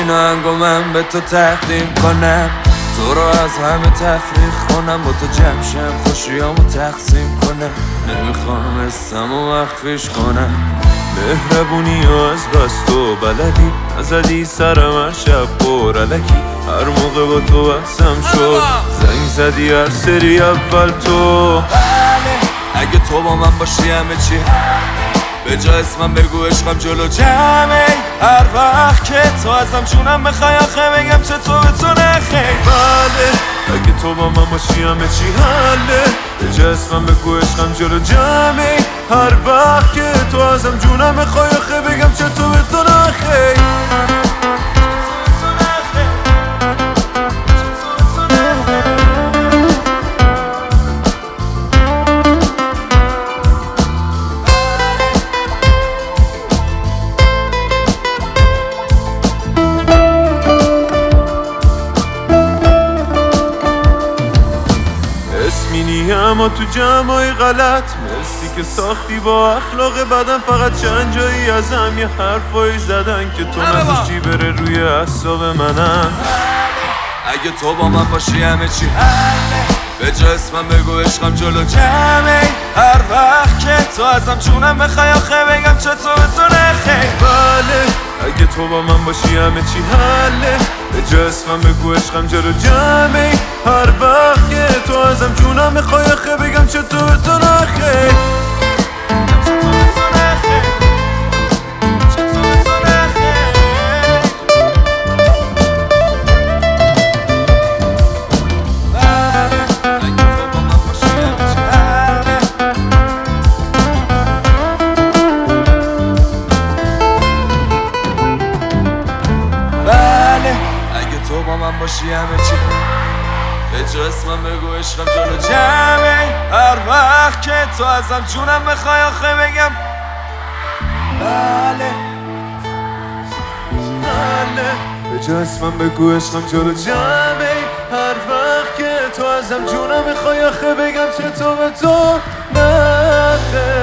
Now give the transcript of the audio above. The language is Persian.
این آهنگو من به تو تقدیم کنم، تو رو از همه تفریق کنم، با تو جمشم خوشیامو تقسیم کنم. نمیخوام اسمم و مخفیش کنم، مهربونی و از بس تو بلدی، نزدی سرم هر شب پر علکی، هر موقع با تو بحثم شد زنگ زدی هر سری اول تو. اگه تو با من باشی همه چی به جا اسمم بگو عشقم جلو جمعه، هر وقت که تو ازم جونم بخوای آخه بگم چطور به تو نخیر. بله اگه تو با من باشی همه چی حله، به جا اسمم بگو عشقم جلو جمعه، هر وقت که تو ازم جونم بخوای آخه بگم چطور به تو نخیر. اسمینی اما تو جمعای غلط، مرسی که ساختی با اخلاق بدن، فقط چند جایی ازم یه حرفایی زدن که تو نذاشتی بره روی اعصاب منم. اگه تو با من باشی همه چی حله، به جا اسمم بگو عشقم جلو جمعه، هر وقت که تو ازم جونم بخوای آخه بگم چطور به تو نخیر. بله اگه تو با من باشی همه چی حله، به جا اسمم بگو عشقم جلو جمعه، هر وقت که تو ازم جونم بخوای آخه بگم چطور به تو نخیر. تو با من باشی همه چی به جا اسمم بگو عشقم جلو جمعه، هر وقت که تو ازم جونم بخوای آخه بگم بله بله، به جا اسمم بگو عشقم جلو جمعه، هر وقت که تو ازم جونم بخوای آخه بگم چطور به تو نخیر.